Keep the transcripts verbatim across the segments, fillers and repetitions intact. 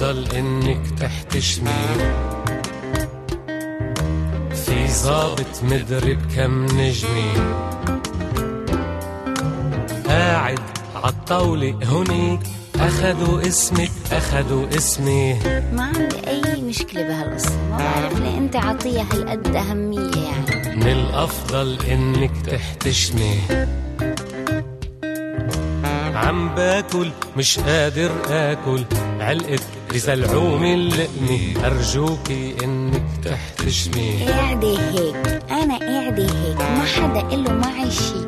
الأفضل إنك تحتشمي، في ظابط مدري بكم نجمي، قاعد عالطاولة هونيك، أخدوا اسمك أخدوا اسمي. ما عندي أي مشكلة بهالقصة، ما بعرف ليه أنت عطيها هالقد أهمية يعني. من الأفضل إنك تحتشمي، عم باكل مش قادر آكل، علقت بزلعوم اللقمة، أرجوكي إنك تحتشمي. قاعدة هيك، أنا قاعدة هيك، ما حدا قله معي شي.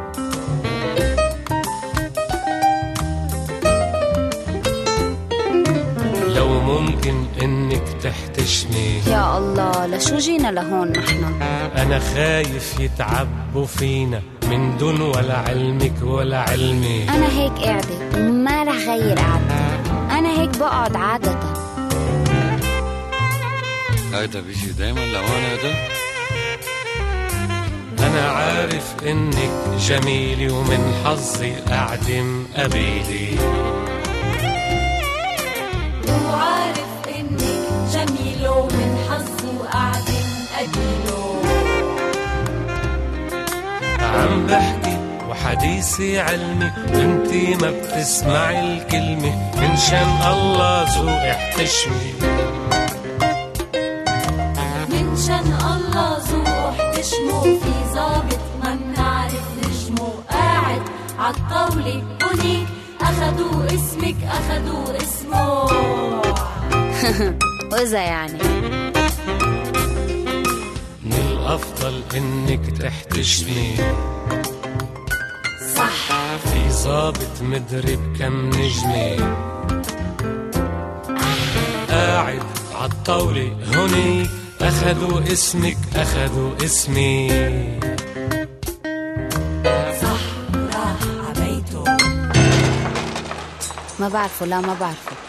لو ممكن إنك تحتشمي. يا الله، لشو جينا لهون نحن؟ أنا خايف يتعبوا فينا من دون ولا علمك ولا علمي. أنا هيك قاعدة ما رح غير قعدتي، أنا هيك بقعد عادة. هيدا بيجي دايما لهون هيدا؟ أنا عارف إنك جميلة ومن حظي أعدم قبيلي. وعارف إنك جميلة ومن حظي وأعدم قبيله. عم بحكي وحديثي علمي، انتي ما بتسمعي الكلمة، من شان الله ذوق احتشمي. من شان الله ذوق احتشمه، في ظابط ما بنعرف نجمه، قاعد عالطاولة هونيك، أخدوا اسمك أخدوا اسمه. وإذا يعني من الأفضل إنك تحتشمي، صح، في ظابط مدري بكم نجمة، قاعد عالطاولة هونيك، أخدوا اسمك أخدوا اسمي. صح، راح عبيته. ما بعرفه، لا ما بعرفه.